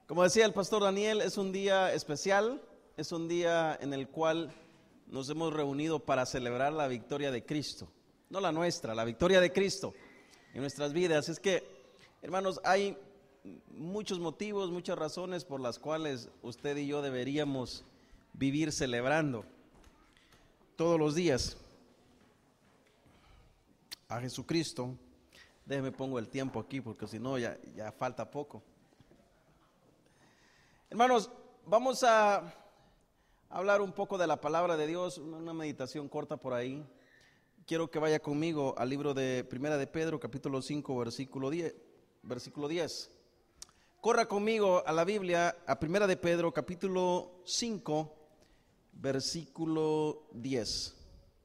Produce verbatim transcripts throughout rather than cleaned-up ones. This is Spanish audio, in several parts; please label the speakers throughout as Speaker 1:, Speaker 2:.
Speaker 1: Como decía el pastor Daniel, es un día especial, es un día en el cual nos hemos reunido para celebrar la victoria de Cristo, no la nuestra, la victoria de Cristo en nuestras vidas. Es que, hermanos, hay muchos motivos, muchas razones por las cuales usted y yo deberíamos vivir celebrando todos los días a Jesucristo. Déjeme pongo el tiempo aquí porque si no ya, ya falta poco. Hermanos, vamos a hablar un poco de la palabra de Dios, una meditación corta por ahí. Quiero que vaya conmigo al libro de Primera de Pedro, capítulo cinco, versículo diez, versículo diez. Corra conmigo a la Biblia, a Primera de Pedro, capítulo cinco, versículo diez.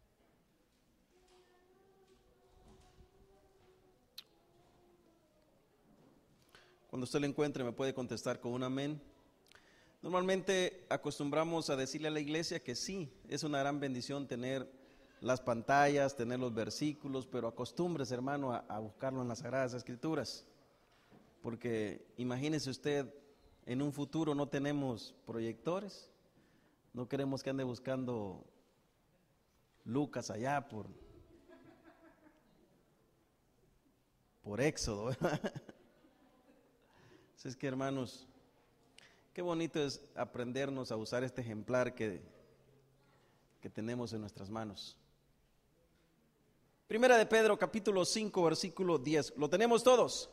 Speaker 1: Cuando usted lo encuentre me puede contestar con un amén. Normalmente acostumbramos a decirle a la iglesia que sí, es una gran bendición tener las pantallas, tener los versículos, pero acostúmbrese, hermano, a, a buscarlo en las Sagradas Escrituras, porque imagínese usted, en un futuro no tenemos proyectores, no queremos que ande buscando Lucas allá por, por Éxodo. Así es que, hermanos, qué bonito es aprendernos a usar este ejemplar que, que tenemos en nuestras manos. Primera de Pedro, capítulo cinco, versículo diez. ¿Lo tenemos todos?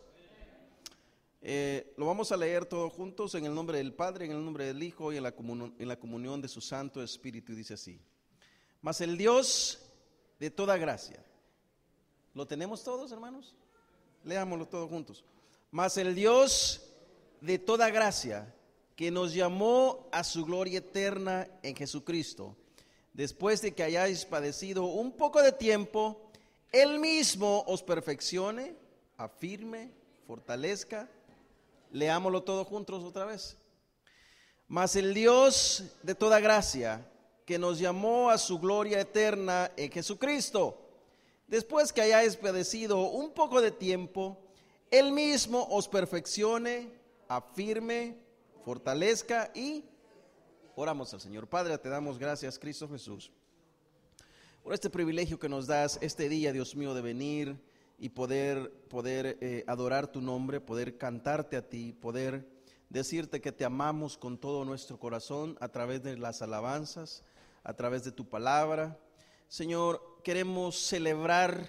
Speaker 1: Eh, lo vamos a leer todos juntos en el nombre del Padre, en el nombre del Hijo y en la, comun- en la comunión de su Santo Espíritu. Y dice así: mas el Dios de toda gracia. ¿Lo tenemos todos, hermanos? Leámoslo todos juntos. Mas el Dios de toda gracia, que nos llamó a su gloria eterna en Jesucristo, después de que hayáis padecido un poco de tiempo, Él mismo os perfeccione, afirme, fortalezca. Leámoslo todos juntos otra vez. Mas el Dios de toda gracia, que nos llamó a su gloria eterna en Jesucristo, después que hayáis padecido un poco de tiempo, Él mismo os perfeccione, afirme, fortalezca. Y oramos al Señor. Padre, te damos gracias, Cristo Jesús, por este privilegio que nos das este día, Dios mío, de venir y poder, poder eh, adorar tu nombre, poder cantarte a ti, poder decirte que te amamos con todo nuestro corazón a través de las alabanzas, a través de tu palabra. Señor, queremos celebrar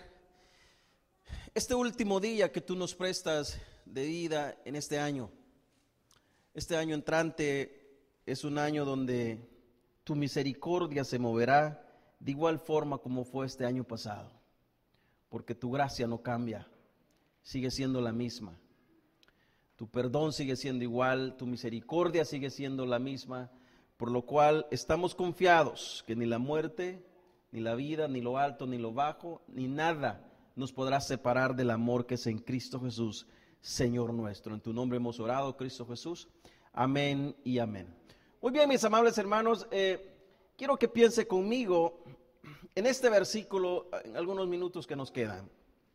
Speaker 1: este último día que tú nos prestas de vida en este año. Este año entrante es un año donde tu misericordia se moverá de igual forma como fue este año pasado, porque tu gracia no cambia, sigue siendo la misma. Tu perdón sigue siendo igual, tu misericordia sigue siendo la misma, por lo cual estamos confiados que ni la muerte, ni la vida, ni lo alto, ni lo bajo, ni nada nos podrá separar del amor que es en Cristo Jesús, Señor nuestro. En tu nombre hemos orado, Cristo Jesús. Amén y amén. Muy bien, mis amables hermanos, eh, quiero que piense conmigo en este versículo, en algunos minutos que nos quedan.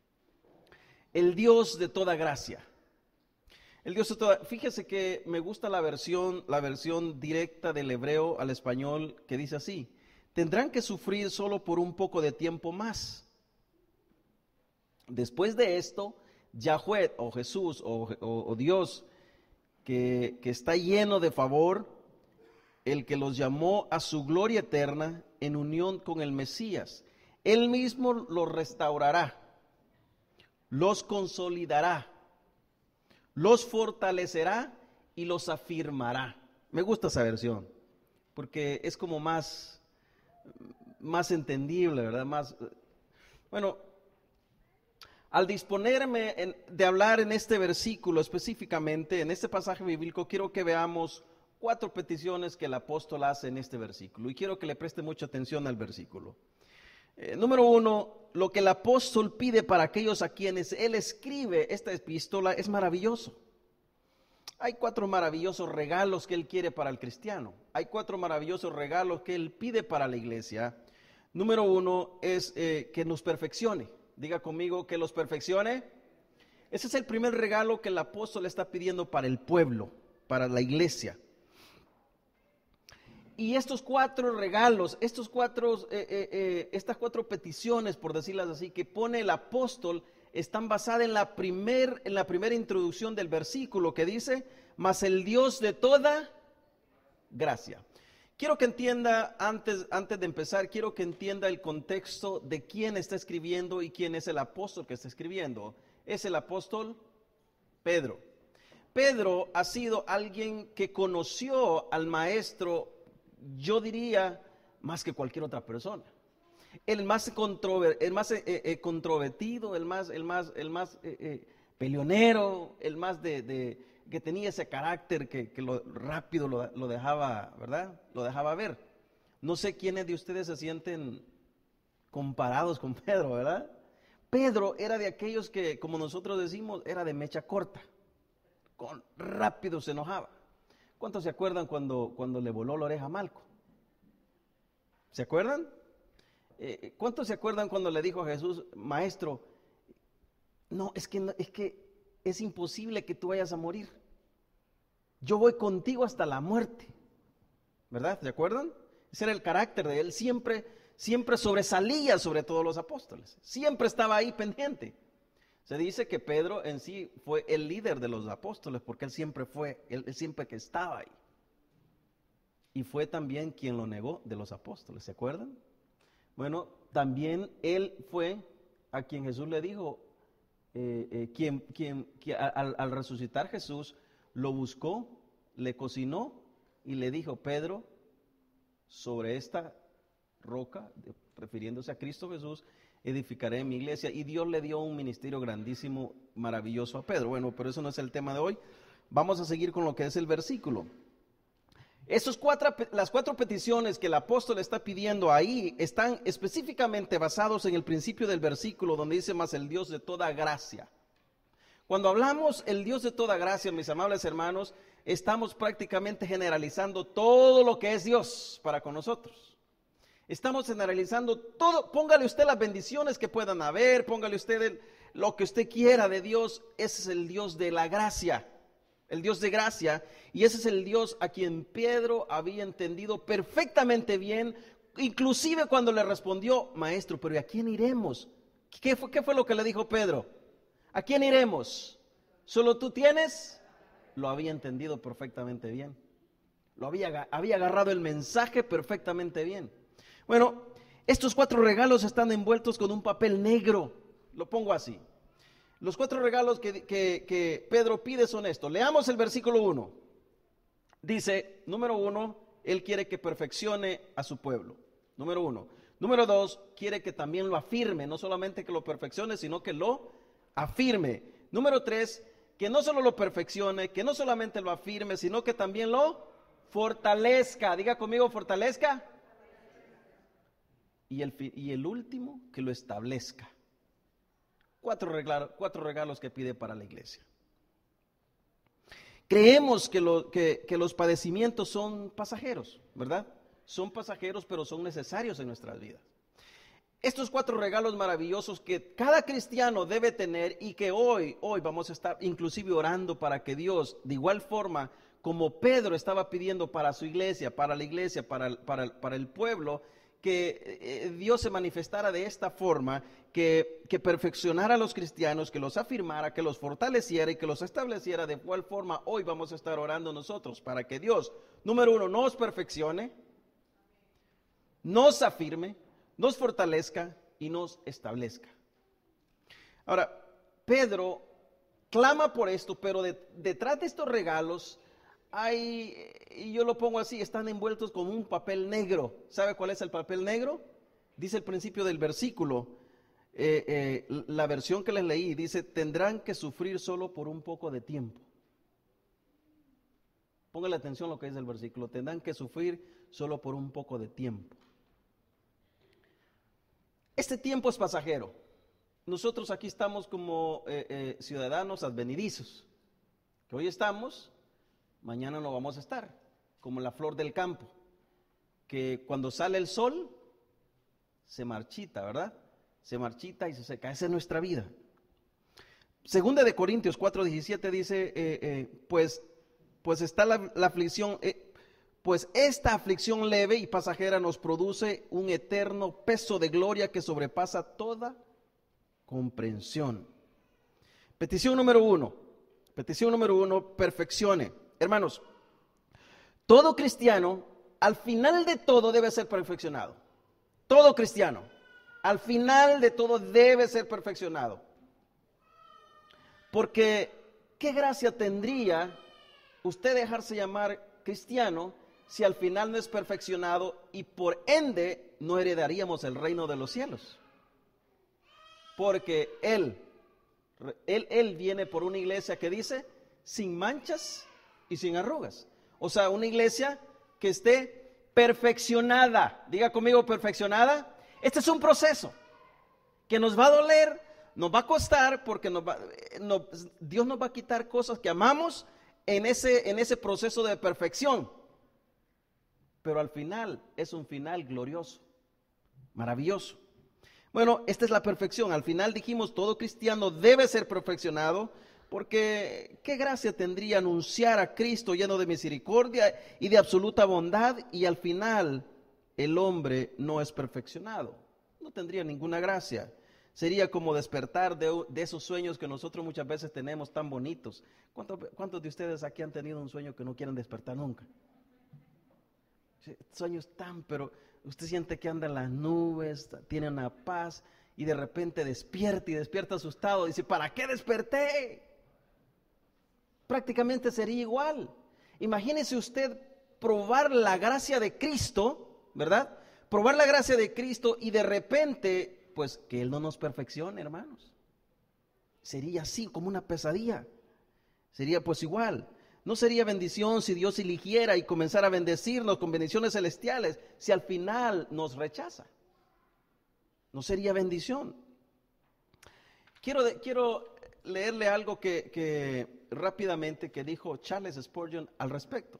Speaker 1: El Dios de toda gracia. El Dios de toda, fíjese que me gusta la versión, la versión directa del hebreo al español, que dice así: tendrán que sufrir solo por un poco de tiempo más. Después de esto, Yahweh o Jesús o, o, o Dios, que, que está lleno de favor, el que los llamó a su gloria eterna en unión con el Mesías, Él mismo los restaurará, los consolidará, los fortalecerá y los afirmará. Me gusta esa versión, porque es como más, más entendible, ¿verdad? Más, bueno, al disponerme en, de hablar en este versículo específicamente, en este pasaje bíblico, quiero que veamos cuatro peticiones que el apóstol hace en este versículo, y quiero que le preste mucha atención al versículo. Eh, número uno, lo que el apóstol pide para aquellos a quienes él escribe esta epístola es maravilloso. Hay cuatro maravillosos regalos que él quiere para el cristiano. Hay cuatro maravillosos regalos que él pide para la iglesia. Número uno es eh, que nos perfeccione. Diga conmigo, que los perfeccione. Ese es el primer regalo que el apóstol está pidiendo para el pueblo, para la iglesia. Y estos cuatro regalos, estos cuatro, eh, eh, eh, estas cuatro peticiones, por decirlas así, que pone el apóstol, están basadas en la, primer, en la primera introducción del versículo que dice, mas el Dios de toda gracia. Quiero que entienda, antes, antes de empezar, quiero que entienda el contexto de quién está escribiendo y quién es el apóstol que está escribiendo. Es el apóstol Pedro. Pedro ha sido alguien que conoció al maestro, yo diría, más que cualquier otra persona. El más, controver, el más eh, eh, controvertido, el más, el más, el más eh, eh, peleonero, el más de, de que tenía ese carácter que, que lo rápido lo, lo dejaba, ¿verdad? Lo dejaba ver. No sé quiénes de ustedes se sienten comparados con Pedro, ¿verdad? Pedro era de aquellos que, como nosotros decimos, era de mecha corta. Con rápido se enojaba. ¿Cuántos se acuerdan cuando, cuando le voló la oreja a Malco? ¿Se acuerdan? Eh, ¿Cuántos se acuerdan cuando le dijo a Jesús, maestro, no, es que, no, es que es imposible que tú vayas a morir. Yo voy contigo hasta la muerte. ¿Verdad? ¿Se acuerdan? Ese era el carácter de él. Siempre, siempre sobresalía sobre todos los apóstoles. Siempre estaba ahí pendiente. Se dice que Pedro en sí fue el líder de los apóstoles porque él siempre fue, él, él siempre que estaba ahí. Y fue también quien lo negó de los apóstoles, ¿se acuerdan? Bueno, también él fue a quien Jesús le dijo, eh, eh, quien, quien, quien al, al resucitar Jesús lo buscó, le cocinó y le dijo, Pedro, sobre esta roca, refiriéndose a Cristo Jesús, edificaré mi iglesia. Y Dios le dio un ministerio grandísimo, maravilloso a Pedro. Bueno, pero eso no es el tema de hoy. Vamos a seguir con lo que es el versículo. Esos cuatro, las cuatro peticiones que el apóstol está pidiendo ahí están específicamente basados en el principio del versículo donde dice, más el Dios de toda gracia. Cuando hablamos el Dios de toda gracia, mis amables hermanos, estamos prácticamente generalizando todo lo que es Dios para con nosotros. Estamos generalizando todo, póngale usted las bendiciones que puedan haber, póngale usted el, lo que usted quiera de Dios, ese es el Dios de la gracia. El Dios de gracia, y ese es el Dios a quien Pedro había entendido perfectamente bien, inclusive cuando le respondió, maestro, pero ¿y a quién iremos? ¿Qué fue, qué fue lo que le dijo Pedro? ¿A quién iremos? ¿Solo tú tienes? Lo había entendido perfectamente bien. Lo había, había agarrado el mensaje perfectamente bien. Bueno, estos cuatro regalos están envueltos con un papel negro, lo pongo así. Los cuatro regalos que, que, que Pedro pide son estos. Leamos el versículo uno. Dice, número uno, él quiere que perfeccione a su pueblo. Número uno. Número dos, quiere que también lo afirme, no solamente que lo perfeccione, sino que lo afirme. Número tres, que no solo lo perfeccione, que no solamente lo afirme, sino que también lo fortalezca. Diga conmigo, fortalezca. Y el, y el último, que lo establezca. Cuatro regalos, cuatro regalos que pide para la iglesia. Creemos que, lo, que, que los padecimientos son pasajeros, ¿verdad? Son pasajeros, pero son necesarios en nuestras vidas. Estos cuatro regalos maravillosos que cada cristiano debe tener y que hoy, hoy vamos a estar inclusive orando para que Dios, de igual forma como Pedro estaba pidiendo para su iglesia, para la iglesia, para, para, para el pueblo, que Dios se manifestara de esta forma, que, que perfeccionara a los cristianos, que los afirmara, que los fortaleciera y que los estableciera. De igual forma, hoy vamos a estar orando nosotros para que Dios, número uno, nos perfeccione, nos afirme, nos fortalezca y nos establezca. Ahora, Pedro clama por esto, pero de, detrás de estos regalos hay, y yo lo pongo así, están envueltos con un papel negro. ¿Sabe cuál es el papel negro? Dice el principio del versículo, eh, eh, la versión que les leí, dice, tendrán que sufrir solo por un poco de tiempo. Póngale atención a lo que dice el versículo, tendrán que sufrir solo por un poco de tiempo. Este tiempo es pasajero. Nosotros aquí estamos como eh, eh, ciudadanos advenedizos, que hoy estamos, mañana no vamos a estar, como la flor del campo, que cuando sale el sol, se marchita, ¿verdad? Se marchita y se seca. Esa es nuestra vida. Segunda de Corintios cuatro diecisiete dice, eh, eh, pues pues está la, la aflicción, eh, pues esta aflicción leve y pasajera nos produce un eterno peso de gloria que sobrepasa toda comprensión. Petición número uno, petición número uno, perfeccione. Hermanos, todo cristiano al final de todo debe ser perfeccionado. Todo cristiano al final de todo debe ser perfeccionado. Porque ¿qué gracia tendría usted dejarse llamar cristiano si al final no es perfeccionado y por ende no heredaríamos el reino de los cielos? Porque Él, Él, Él viene por una iglesia que dice sin manchas y sin arrugas. O sea, una iglesia que esté perfeccionada. Diga conmigo, perfeccionada. Este es un proceso que nos va a doler, nos va a costar, porque nos va, no, Dios nos va a quitar cosas que amamos en ese, en ese proceso de perfección. Pero al final es un final glorioso, maravilloso. Bueno, esta es la perfección. Al final dijimos, todo cristiano debe ser perfeccionado, porque qué gracia tendría anunciar a Cristo lleno de misericordia y de absoluta bondad, y al final el hombre no es perfeccionado. No tendría ninguna gracia. Sería como despertar de, de esos sueños que nosotros muchas veces tenemos tan bonitos. ¿Cuántos, ¿Cuántos de ustedes aquí han tenido un sueño que no quieren despertar nunca? Sueños tan, pero usted siente que anda en las nubes, tiene una paz, y de repente despierta y despierta asustado. Dice, ¿para qué desperté? Prácticamente sería igual. Imagínese usted probar la gracia de Cristo, ¿verdad? Probar la gracia de Cristo y de repente, pues que Él no nos perfeccione, hermanos. Sería así, como una pesadilla. Sería pues igual. No sería bendición si Dios eligiera y comenzara a bendecirnos con bendiciones celestiales, si al final nos rechaza. No sería bendición. Quiero, quiero leerle algo que, que rápidamente que dijo Charles Spurgeon al respecto.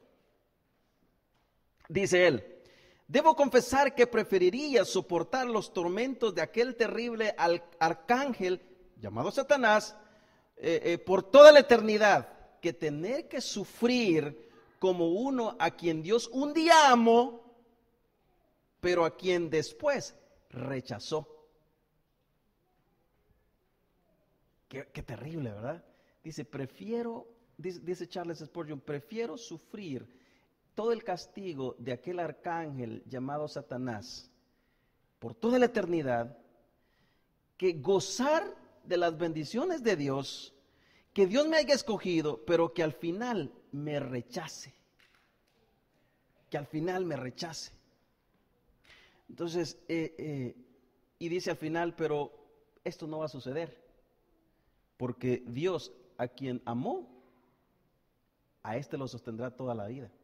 Speaker 1: Dice él: debo confesar que preferiría soportar los tormentos de aquel terrible arcángel llamado Satanás eh, eh, por toda la eternidad, que tener que sufrir como uno a quien Dios un día amó, pero a quien después rechazó. Qué, qué terrible, ¿verdad? Dice, prefiero, dice, dice Charles Spurgeon, prefiero sufrir todo el castigo de aquel arcángel llamado Satanás por toda la eternidad, que gozar de las bendiciones de Dios, que Dios me haya escogido, pero que al final me rechace, que al final me rechace. Entonces, eh, eh, y dice al final, pero esto no va a suceder, porque Dios a quien amó, a este lo sostendrá toda la vida.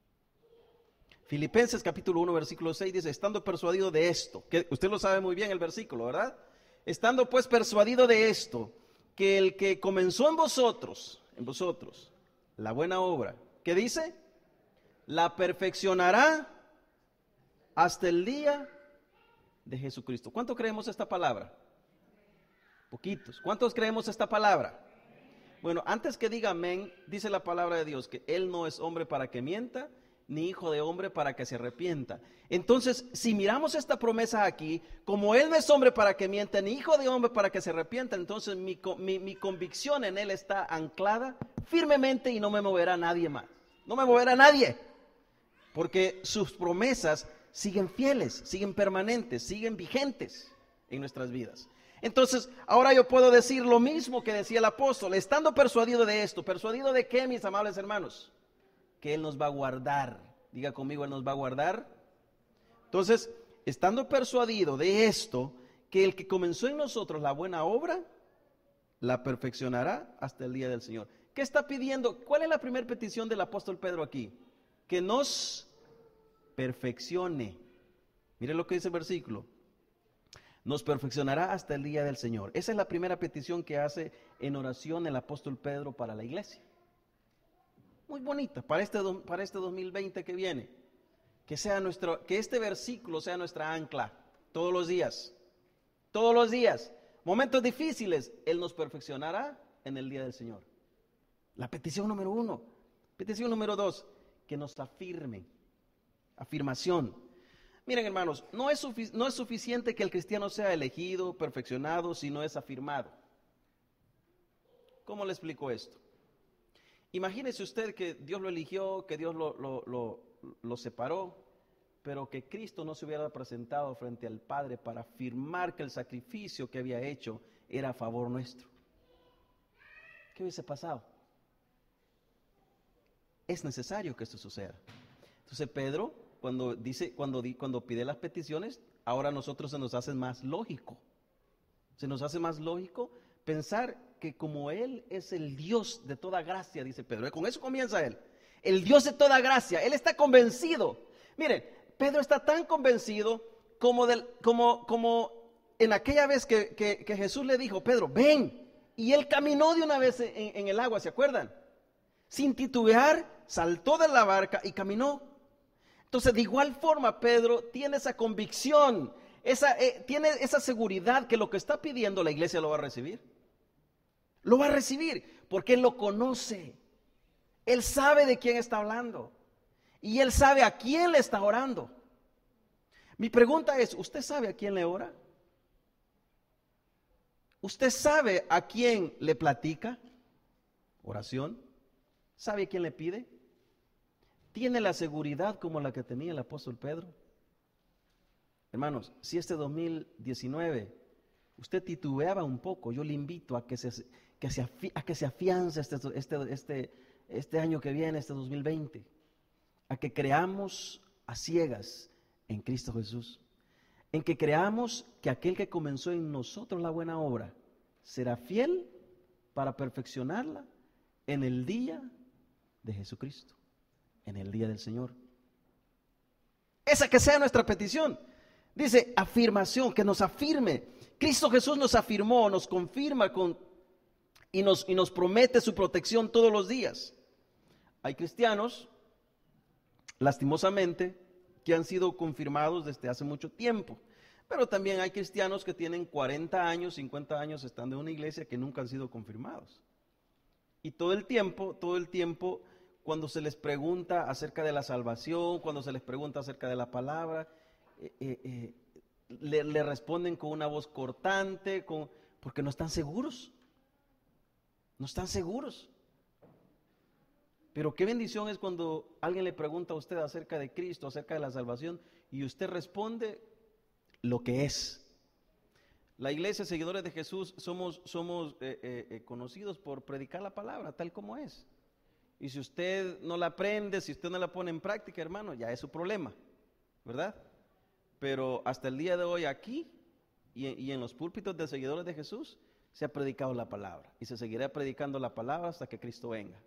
Speaker 1: Filipenses capítulo uno versículo seis dice, estando persuadido de esto, que usted lo sabe muy bien el versículo, ¿verdad? Estando pues persuadido de esto, que el que comenzó en vosotros, en vosotros, la buena obra, ¿qué dice? La perfeccionará hasta el día de Jesucristo. ¿Cuánto creemos esta palabra? Poquitos. ¿Cuántos creemos esta palabra? Bueno, antes que diga amén, dice la palabra de Dios que Él no es hombre para que mienta, ni hijo de hombre para que se arrepienta. Entonces, si miramos esta promesa aquí, como Él no es hombre para que mienta, ni hijo de hombre para que se arrepienta, entonces mi, mi, mi convicción en Él está anclada firmemente y no me moverá nadie más. No me moverá nadie, porque sus promesas siguen fieles, siguen permanentes, siguen vigentes en nuestras vidas. Entonces, ahora yo puedo decir lo mismo que decía el apóstol, estando persuadido de esto. ¿Persuadido de qué, mis amables hermanos? Que Él nos va a guardar. Diga conmigo, Él nos va a guardar. Entonces, estando persuadido de esto, que el que comenzó en nosotros la buena obra, la perfeccionará hasta el día del Señor. ¿Qué está pidiendo? ¿Cuál es la primera petición del apóstol Pedro aquí? Que nos perfeccione. Mire lo que dice el versículo. Nos perfeccionará hasta el día del Señor. Esa es la primera petición que hace en oración el apóstol Pedro para la iglesia. Muy bonita para este, para este dos mil veinte que viene. Que, sea nuestro, que este versículo sea nuestra ancla todos los días. Todos los días. Momentos difíciles, Él nos perfeccionará en el día del Señor. La petición número uno. Petición número dos, que nos afirme. Afirmación. Miren, hermanos, no es, sufic- no es suficiente que el cristiano sea elegido, perfeccionado, si no es afirmado. ¿Cómo le explico esto? Imagínese usted que Dios lo eligió, que Dios lo, lo, lo, lo separó, pero que Cristo no se hubiera presentado frente al Padre para afirmar que el sacrificio que había hecho era a favor nuestro. ¿Qué hubiese pasado? Es necesario que esto suceda. Entonces Pedro, cuando dice, cuando, cuando pide las peticiones, ahora a nosotros se nos hace más lógico. Se nos hace más lógico pensar que como Él es el Dios de toda gracia, dice Pedro, con eso comienza Él, el Dios de toda gracia, Él está convencido. Miren, Pedro está tan convencido como, del, como, como en aquella vez que, que, que Jesús le dijo, Pedro, ven, y Él caminó de una vez en, en el agua, ¿se acuerdan? Sin titubear, saltó de la barca y caminó. Entonces, de igual forma, Pedro tiene esa convicción, esa, eh, tiene esa seguridad que lo que está pidiendo la iglesia lo va a recibir. Lo va a recibir porque Él lo conoce. Él sabe de quién está hablando. Y Él sabe a quién le está orando. Mi pregunta es, ¿usted sabe a quién le ora? ¿Usted sabe a quién le platica oración? ¿Sabe a quién le pide? ¿Tiene la seguridad como la que tenía el apóstol Pedro? Hermanos, si este dos mil diecinueve usted titubeaba un poco, yo le invito a que se, que se, afi, a que se afiance este, este, este, este año que viene, este dos mil veinte, a que creamos a ciegas en Cristo Jesús, en que creamos que aquel que comenzó en nosotros la buena obra será fiel para perfeccionarla en el día de Jesucristo, en el día del Señor. Esa que sea nuestra petición. Dice afirmación, que nos afirme. Cristo Jesús nos afirmó, nos confirma con, y, nos, y nos promete su protección todos los días. Hay cristianos, lastimosamente, que han sido confirmados desde hace mucho tiempo. Pero también hay cristianos que tienen cuarenta años, cincuenta años estando en una iglesia que nunca han sido confirmados. Y todo el tiempo, todo el tiempo, cuando se les pregunta acerca de la salvación, cuando se les pregunta acerca de la palabra, eh, eh, eh, le, le responden con una voz cortante, con, porque no están seguros. No están seguros. Pero qué bendición es cuando alguien le pregunta a usted acerca de Cristo, acerca de la salvación, y usted responde lo que es. La iglesia, seguidores de Jesús, somos, somos eh, eh, eh, conocidos por predicar la palabra tal como es. Y si usted no la aprende, si usted no la pone en práctica, hermano, ya es su problema, ¿verdad? Pero hasta el día de hoy aquí y, y en los púlpitos de seguidores de Jesús se ha predicado la palabra y se seguirá predicando la palabra hasta que Cristo venga.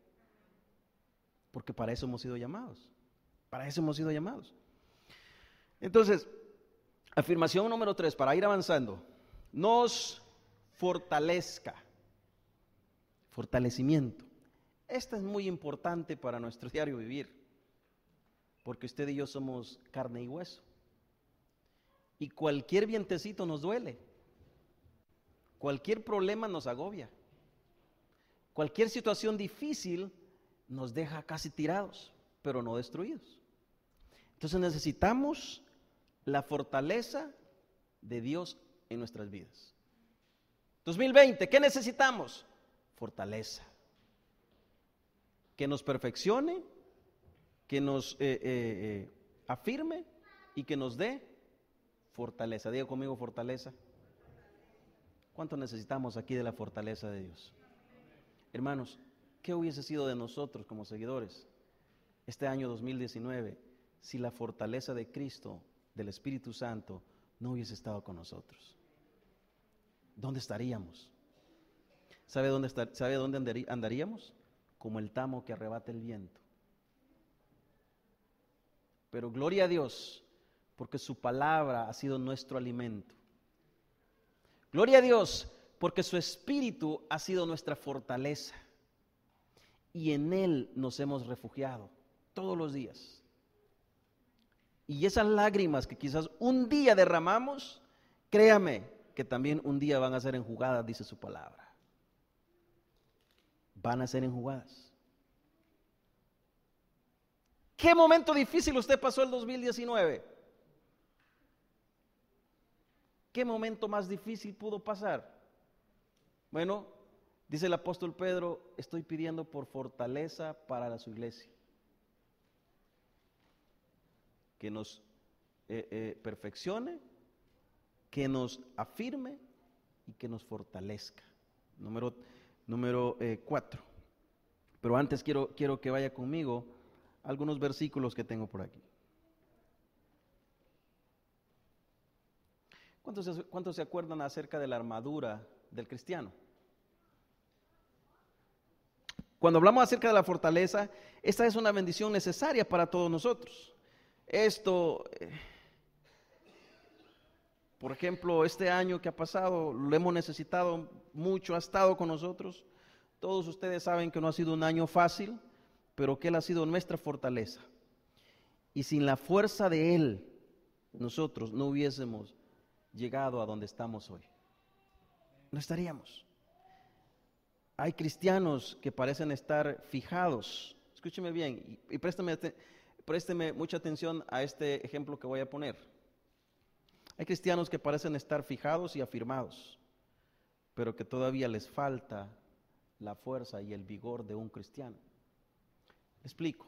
Speaker 1: Porque para eso hemos sido llamados, para eso hemos sido llamados. Entonces, afirmación número tres, para ir avanzando, nos fortalezca, fortalecimiento. Esta es muy importante para nuestro diario vivir, porque usted y yo somos carne y hueso. Y cualquier vientecito nos duele, cualquier problema nos agobia, cualquier situación difícil nos deja casi tirados, pero no destruidos. Entonces necesitamos la fortaleza de Dios en nuestras vidas. dos mil veinte, ¿qué necesitamos? Fortaleza. Que nos perfeccione, que nos eh, eh, eh, afirme y que nos dé fortaleza. Diga conmigo fortaleza. ¿Cuánto necesitamos aquí de la fortaleza de Dios? Hermanos, ¿qué hubiese sido de nosotros como seguidores este año dos mil diecinueve si la fortaleza de Cristo, del Espíritu Santo, no hubiese estado con nosotros? ¿Dónde estaríamos? ¿Sabe dónde, estar, ¿sabe dónde andaríamos? Como el tamo que arrebata el viento. Pero gloria a Dios, porque su palabra ha sido nuestro alimento. Gloria a Dios, porque su Espíritu ha sido nuestra fortaleza. Y en Él nos hemos refugiado todos los días. Y esas lágrimas que quizás un día derramamos, créame que también un día van a ser enjugadas, dice su palabra. Van a ser enjugadas. ¿Qué momento difícil usted pasó el dos mil diecinueve? ¿Qué momento más difícil pudo pasar? Bueno, dice el apóstol Pedro, estoy pidiendo por fortaleza para su iglesia. Que nos eh, eh, perfeccione, que nos afirme y que nos fortalezca. Número, número eh, cuatro. Pero antes quiero, quiero que vaya conmigo a algunos versículos que tengo por aquí. ¿Cuántos se, ¿Cuántos se acuerdan acerca de la armadura del cristiano? Cuando hablamos acerca de la fortaleza, esta es una bendición necesaria para todos nosotros. Esto, eh, por ejemplo, este año que ha pasado, lo hemos necesitado mucho, ha estado con nosotros. Todos ustedes saben que no ha sido un año fácil, pero que Él ha sido nuestra fortaleza. Y sin la fuerza de Él, nosotros no hubiésemos llegado a donde estamos hoy. No estaríamos. Hay cristianos que parecen estar fijados. Escúcheme bien y, y présteme, présteme mucha atención a este ejemplo que voy a poner. Hay cristianos que parecen estar fijados y afirmados, pero que todavía les falta la fuerza y el vigor de un cristiano. Explico.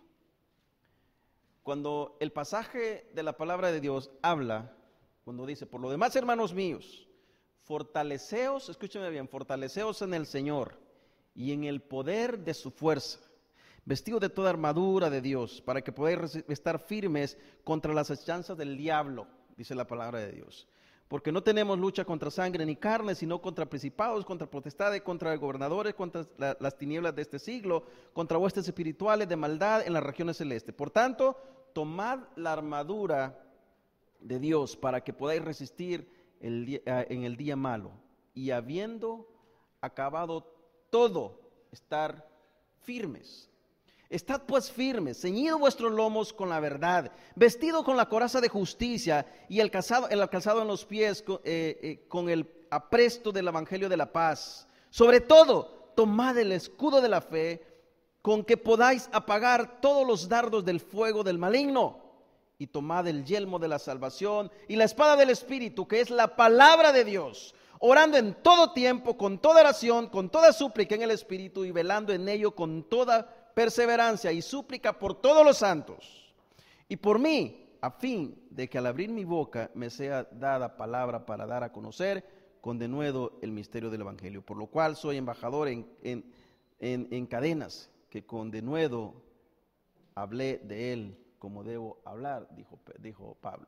Speaker 1: Cuando el pasaje de la palabra de Dios habla, cuando dice, por lo demás, hermanos míos, fortaleceos, escúcheme bien, fortaleceos en el Señor y en el poder de su fuerza, vestidos de toda armadura de Dios, para que podáis estar firmes contra las acechanzas del diablo, dice la palabra de Dios. Porque no tenemos lucha contra sangre ni carne, sino contra principados, contra potestades, contra gobernadores, contra la, las tinieblas de este siglo, contra huestes espirituales de maldad en las regiones celestes. Por tanto, tomad la armadura de Dios para que podáis resistir el día, en el día malo, y habiendo acabado todo, estar firmes. Estad pues firmes, ceñidos vuestros lomos con la verdad, vestido con la coraza de justicia y el calzado, el calzado en los pies con, eh, eh, con el apresto del evangelio de la paz. Sobre todo, tomad el escudo de la fe, con que podáis apagar todos los dardos del fuego del maligno, y tomad el yelmo de la salvación y la espada del Espíritu, que es la palabra de Dios, orando en todo tiempo, con toda oración, con toda súplica en el Espíritu, y velando en ello con toda perseverancia y súplica por todos los santos, y por mí, a fin de que al abrir mi boca me sea dada palabra para dar a conocer con denuedo el misterio del Evangelio, por lo cual soy embajador en, en, en, en cadenas, que con denuedo hablé de él como debo hablar, dijo, dijo Pablo.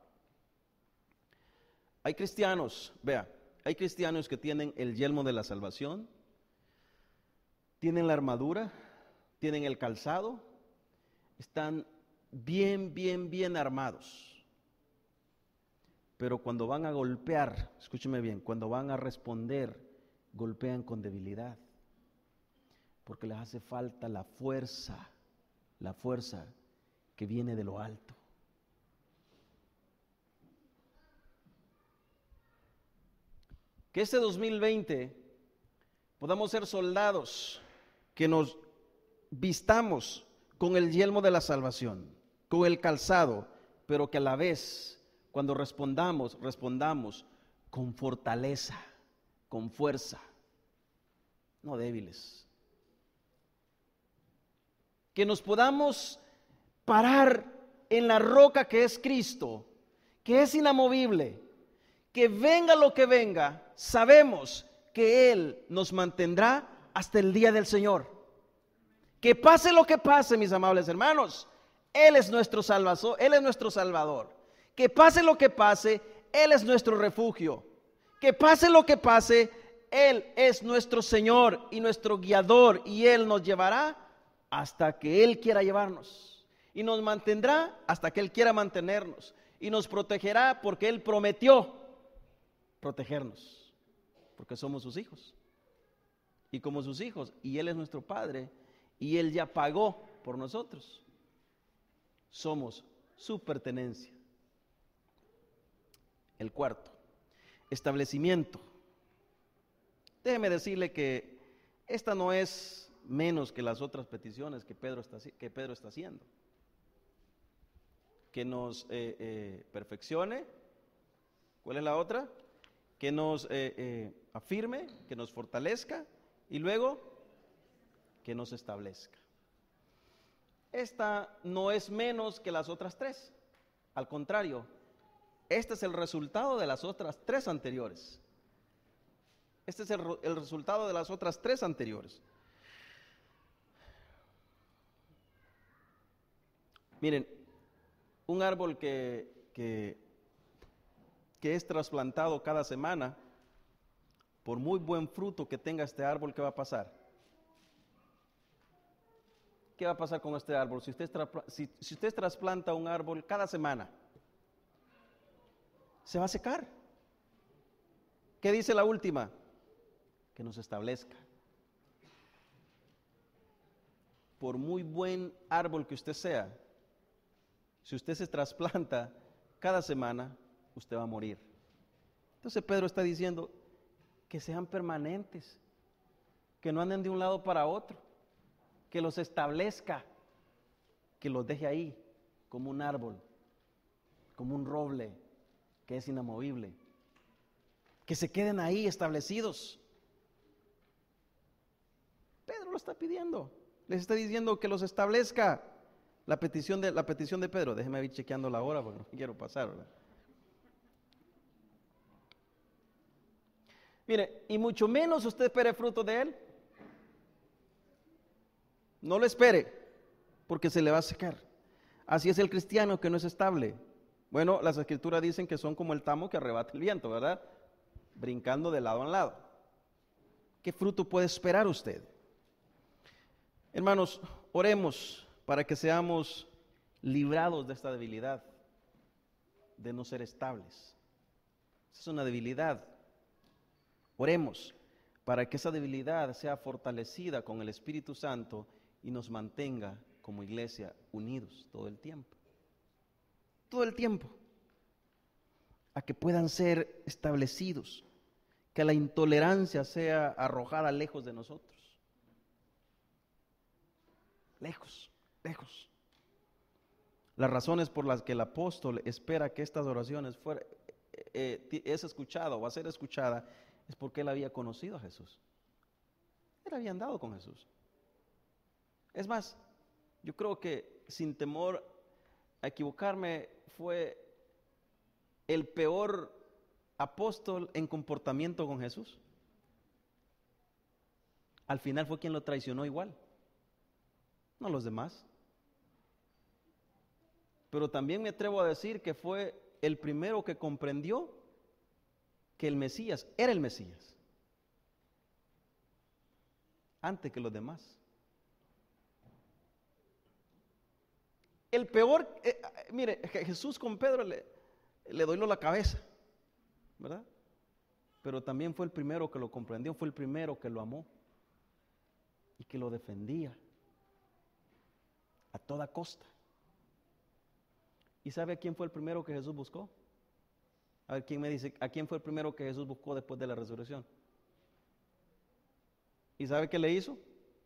Speaker 1: Hay cristianos, vea, hay cristianos que tienen el yelmo de la salvación, tienen la armadura, tienen el calzado, están bien, bien, bien armados. Pero cuando van a golpear, escúcheme bien, cuando van a responder, golpean con debilidad, porque les hace falta la fuerza, la fuerza que viene de lo alto. Que este dos mil veinte podamos ser soldados que nos vistamos con el yelmo de la salvación, con el calzado, pero que a la vez, cuando respondamos, respondamos con fortaleza, con fuerza, no débiles. Que nos podamos parar en la roca que es Cristo, que es inamovible, que venga lo que venga, sabemos que Él nos mantendrá hasta el día del Señor. Que pase lo que pase, mis amables hermanos, Él es nuestro salvador, Él es nuestro salvador. Que pase lo que pase, Él es nuestro refugio. Que pase lo que pase, Él es nuestro Señor y nuestro guiador, y Él nos llevará hasta que Él quiera llevarnos, y nos mantendrá hasta que Él quiera mantenernos, y nos protegerá porque Él prometió protegernos, porque somos sus hijos, y como sus hijos, y Él es nuestro Padre, y Él ya pagó por nosotros, somos su pertenencia. El cuarto, establecimiento. Déjeme decirle que esta no es menos que las otras peticiones que Pedro está, que Pedro está haciendo. que nos eh, eh, perfeccione. ¿Cuál es la otra? Que nos eh, eh, afirme, que nos fortalezca y luego que nos establezca. Esta no es menos que las otras tres. Al contrario, este es el resultado de las otras tres anteriores. Este es el, el resultado de las otras tres anteriores. Miren, un árbol que, que, que es trasplantado cada semana, por muy buen fruto que tenga este árbol, ¿qué va a pasar? ¿Qué va a pasar con este árbol? Si usted, si, si usted trasplanta un árbol cada semana, se va a secar. ¿Qué dice la última? Que nos establezca. Por muy buen árbol que usted sea, si usted se trasplanta cada semana, usted va a morir. Entonces Pedro está diciendo que sean permanentes, que no anden de un lado para otro, que los establezca, que los deje ahí como un árbol, como un roble que es inamovible, que se queden ahí establecidos. Pedro lo está pidiendo, les está diciendo que los establezca. La petición de, la petición de Pedro, déjeme ir chequeando la hora porque no quiero pasar, ¿verdad? Mire, y mucho menos usted espere fruto de él. No lo espere, porque se le va a secar. Así es el cristiano que no es estable. Bueno, las escrituras dicen que son como el tamo que arrebata el viento, ¿verdad? Brincando de lado a lado. ¿Qué fruto puede esperar usted? Hermanos, oremos para que seamos librados de esta debilidad, de no ser estables. Esa es una debilidad. Oremos para que esa debilidad sea fortalecida con el Espíritu Santo y nos mantenga como iglesia unidos todo el tiempo. Todo el tiempo. A que puedan ser establecidos, que la intolerancia sea arrojada lejos de nosotros. Lejos. Lejos. Las razones por las que el apóstol espera que estas oraciones fuera, eh, eh, es escuchada o va a ser escuchada es porque él había conocido a Jesús. Él había andado con Jesús. Es más, yo creo que sin temor a equivocarme fue el peor apóstol en comportamiento con Jesús. Al final fue quien lo traicionó igual, no los demás. Pero también me atrevo a decir que fue el primero que comprendió que el Mesías era el Mesías, antes que los demás. El peor, eh, mire, Jesús con Pedro le, le dobló la cabeza, ¿verdad? Pero también fue el primero que lo comprendió, fue el primero que lo amó y que lo defendía a toda costa. ¿Y sabe a quién fue el primero que Jesús buscó? A ver, ¿quién me dice, a quién fue el primero que Jesús buscó después de la resurrección? ¿Y sabe qué le hizo?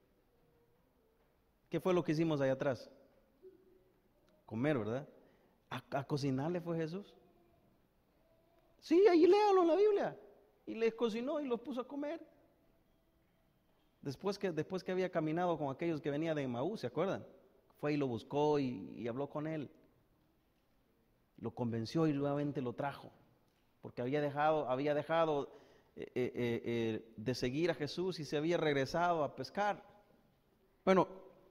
Speaker 1: ¿Qué fue lo que hicimos allá atrás? Comer, ¿verdad? A, a cocinarle fue Jesús. Sí, ahí léalo en la Biblia. Y les cocinó y los puso a comer. Después que, después que había caminado con aquellos que venían de Emaús, ¿se acuerdan? Fue y lo buscó y, y habló con él. Lo convenció y nuevamente lo trajo. Porque había dejado, había dejado eh, eh, eh, de seguir a Jesús y se había regresado a pescar. Bueno,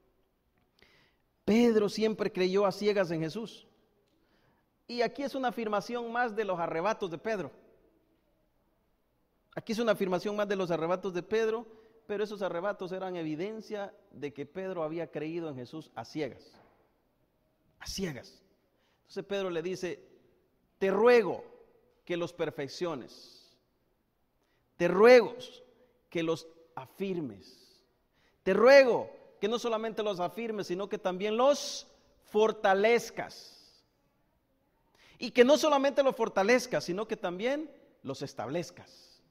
Speaker 1: Pedro siempre creyó a ciegas en Jesús. Y aquí es una afirmación más de los arrebatos de Pedro. Aquí es una afirmación más de los arrebatos de Pedro, pero esos arrebatos eran evidencia de que Pedro había creído en Jesús a ciegas. A ciegas. Entonces Pedro le dice, te ruego que los perfecciones, te ruego que los afirmes, te ruego que no solamente los afirmes, sino que también los fortalezcas. Y que no solamente los fortalezcas, sino que también los establezcas.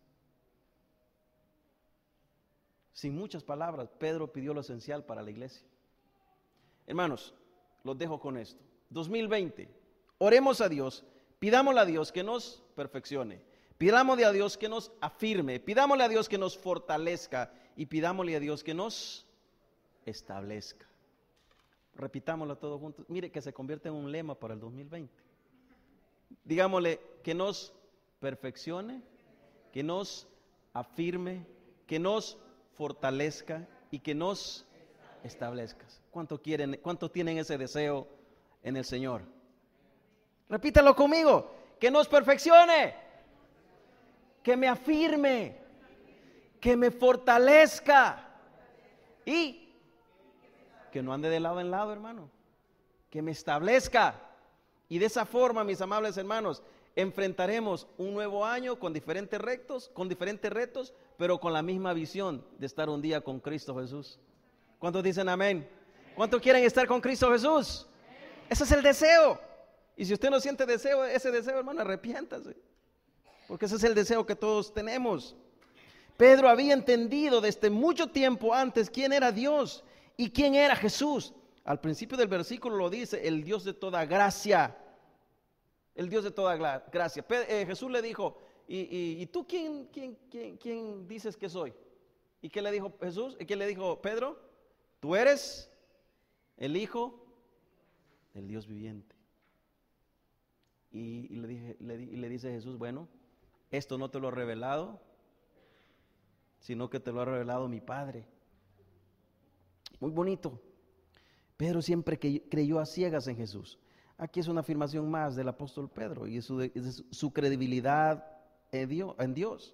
Speaker 1: Sin muchas palabras, Pedro pidió lo esencial para la iglesia. Hermanos, los dejo con esto. dos mil veinte oremos a Dios, pidámosle a Dios que nos perfeccione, pidámosle a Dios que nos afirme, pidámosle a Dios que nos fortalezca y pidámosle a Dios que nos establezca. Repitámoslo todos juntos. Mire que se convierte en un lema para el dos mil veinte. Digámosle que nos perfeccione, que nos afirme, que nos fortalezca y que nos establezca. ¿Cuánto quieren, cuánto tienen ese deseo en el Señor? Repítalo conmigo. Que nos perfeccione, que me afirme, que me fortalezca y que no ande de lado en lado, hermano, que me establezca. Y de esa forma, mis amables hermanos, enfrentaremos un nuevo año con diferentes retos, con diferentes retos, pero con la misma visión de estar un día con Cristo Jesús. ¿Cuántos dicen amén? ¿Cuántos quieren estar con Cristo Jesús? Ese es el deseo. Y si usted no siente deseo, ese deseo, hermano, arrepiéntase, porque ese es el deseo que todos tenemos. Pedro había entendido desde mucho tiempo antes quién era Dios y quién era Jesús. Al principio del versículo lo dice, el Dios de toda gracia. El Dios de toda gracia. Pe- eh, Jesús le dijo, ¿y, y, y tú quién, quién, quién, quién dices que soy? ¿Y qué le dijo Jesús? ¿Y qué le dijo Pedro? Tú eres el Hijo del Dios viviente. Y, y, le, dije, le, y le dice Jesús, bueno, esto no te lo he revelado, sino que te lo ha revelado mi Padre. Muy bonito. Pedro siempre creyó a ciegas en Jesús. Aquí es una afirmación más del apóstol Pedro y es su, es su credibilidad en Dios, en Dios.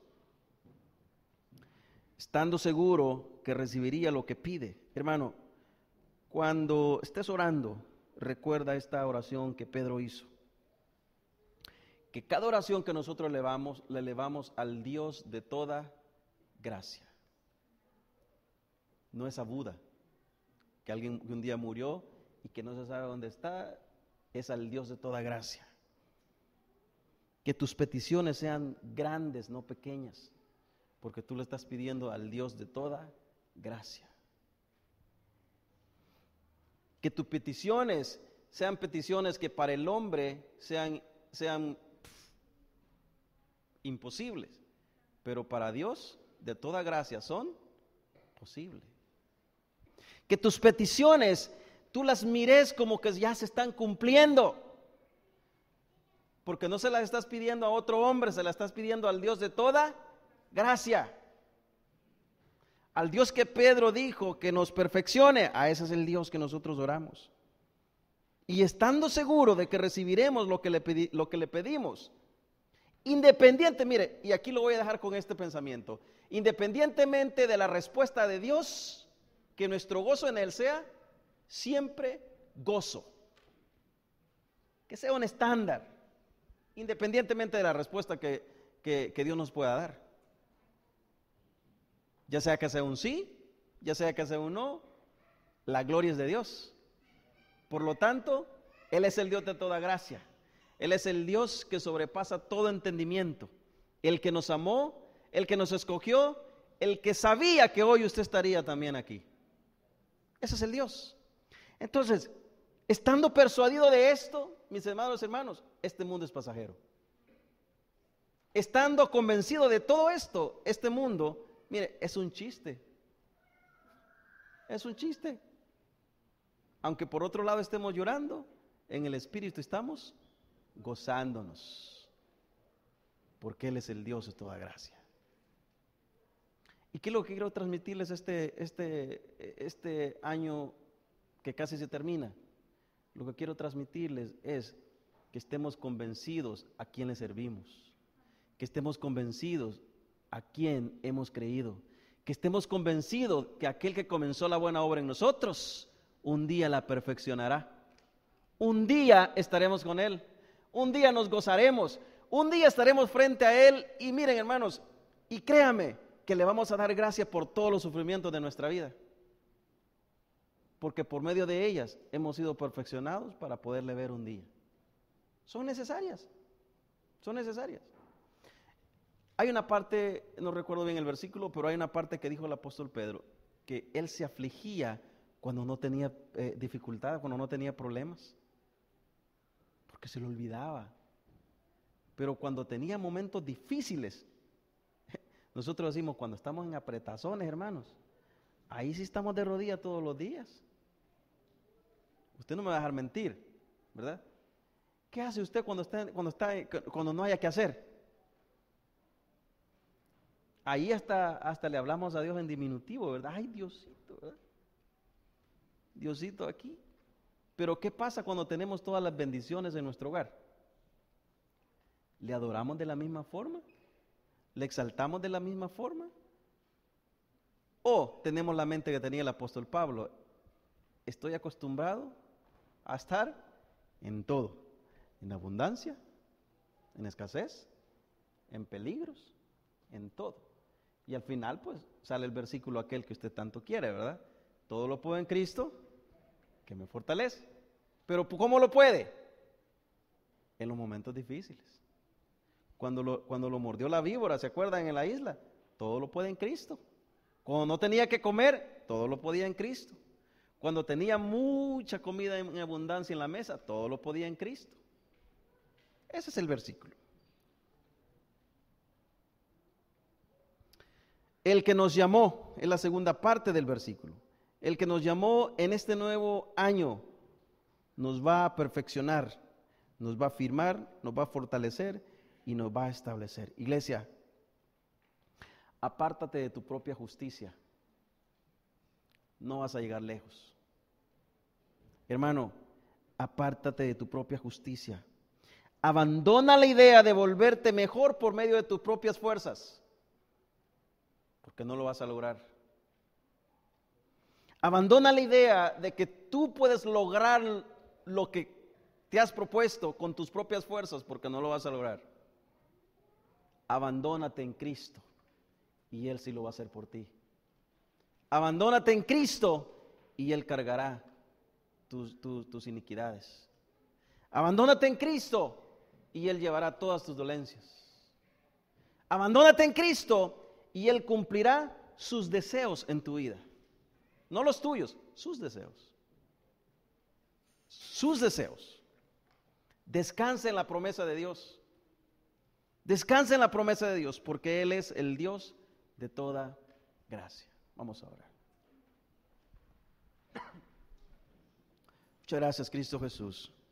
Speaker 1: Estando seguro que recibiría lo que pide. Hermano, cuando estés orando, recuerda esta oración que Pedro hizo. Que cada oración que nosotros elevamos, le elevamos al Dios de toda gracia. No es a Buda, que alguien que un día murió y que no se sabe dónde está, es al Dios de toda gracia. Que tus peticiones sean grandes, no pequeñas, porque tú le estás pidiendo al Dios de toda gracia. Que tus peticiones sean peticiones que para el hombre sean, sean pff, imposibles, pero para Dios de toda gracia son posibles. Que tus peticiones tú las mires como que ya se están cumpliendo, porque no se las estás pidiendo a otro hombre, se las estás pidiendo al Dios de toda gracia, al Dios que Pedro dijo que nos perfeccione. A ese es el Dios que nosotros oramos, y estando seguro de que recibiremos lo que le, pedi, lo que le pedimos, independiente, mire, y aquí lo voy a dejar con este pensamiento, independientemente de la respuesta de Dios, que nuestro gozo en Él sea siempre gozo, que sea un estándar, independientemente de la respuesta que, que, que Dios nos pueda dar, ya sea que sea un sí, ya sea que sea un no, la gloria es de Dios. Por lo tanto, Él es el Dios de toda gracia, Él es el Dios que sobrepasa todo entendimiento, el que nos amó, el que nos escogió, el que sabía que hoy usted estaría también aquí. Ese es el Dios. Entonces, estando persuadido de esto, mis hermanos, hermanos, este mundo es pasajero. Estando convencido de todo esto, este mundo, mire, es un chiste. Es un chiste. Aunque por otro lado estemos llorando, en el espíritu estamos gozándonos, porque Él es el Dios de toda gracia. ¿Y qué es lo que quiero transmitirles este, este, este año que casi se termina? Lo que quiero transmitirles es que estemos convencidos a quién le servimos, que estemos convencidos a quién hemos creído, que estemos convencidos que aquel que comenzó la buena obra en nosotros, un día la perfeccionará. Un día estaremos con Él, un día nos gozaremos, un día estaremos frente a Él. Y miren, hermanos, y créame que le vamos a dar gracias por todos los sufrimientos de nuestra vida, porque por medio de ellas hemos sido perfeccionados para poderle ver un día. Son necesarias, son necesarias. Hay una parte, no recuerdo bien el versículo, pero hay una parte que dijo el apóstol Pedro, que él se afligía cuando no tenía eh, dificultad, cuando no tenía problemas. porque se le olvidaba. Pero cuando tenía momentos difíciles, nosotros decimos, cuando estamos en apretazones, hermanos, ahí sí estamos de rodillas todos los días. Usted no me va a dejar mentir, ¿verdad? ¿Qué hace usted cuando está, cuando está, cuando no haya que hacer? Ahí hasta, hasta le hablamos a Dios en diminutivo, ¿verdad? Ay, Diosito, ¿verdad? Diosito aquí. Pero ¿qué pasa cuando tenemos todas las bendiciones en nuestro hogar? ¿Le adoramos de la misma forma? ¿Le exaltamos de la misma forma? ¿O tenemos la mente que tenía el apóstol Pablo? Estoy acostumbrado a estar en todo, en abundancia, en escasez, en peligros, en todo. Y al final pues sale el versículo aquel que usted tanto quiere, ¿verdad? Todo lo puedo en Cristo que me fortalece. Pero ¿cómo lo puede? En los momentos difíciles. Cuando lo, cuando lo mordió la víbora, ¿se acuerdan en la isla? Todo lo puede en Cristo. Cuando no tenía que comer, todo lo podía en Cristo. Cuando tenía mucha comida en abundancia en la mesa, todo lo podía en Cristo. Ese es el versículo. El que nos llamó, es la segunda parte del versículo. El que nos llamó en este nuevo año nos va a perfeccionar, nos va a firmar, nos va a fortalecer y nos va a establecer. Iglesia, apártate de tu propia justicia. No vas a llegar lejos. Hermano, apártate de tu propia justicia. Abandona la idea de volverte mejor por medio de tus propias fuerzas, porque no lo vas a lograr. Abandona la idea de que tú puedes lograr lo que te has propuesto con tus propias fuerzas, porque no lo vas a lograr. Abandónate en Cristo y Él sí lo va a hacer por ti. Abandónate en Cristo y Él cargará tus, tus, tus iniquidades. Abandónate en Cristo y Él llevará todas tus dolencias. Abandónate en Cristo y Él cumplirá sus deseos en tu vida. No los tuyos, sus deseos. Sus deseos. Descansa en la promesa de Dios. Descansa en la promesa de Dios, porque Él es el Dios de toda gracia. Vamos a orar. Muchas gracias, Cristo Jesús.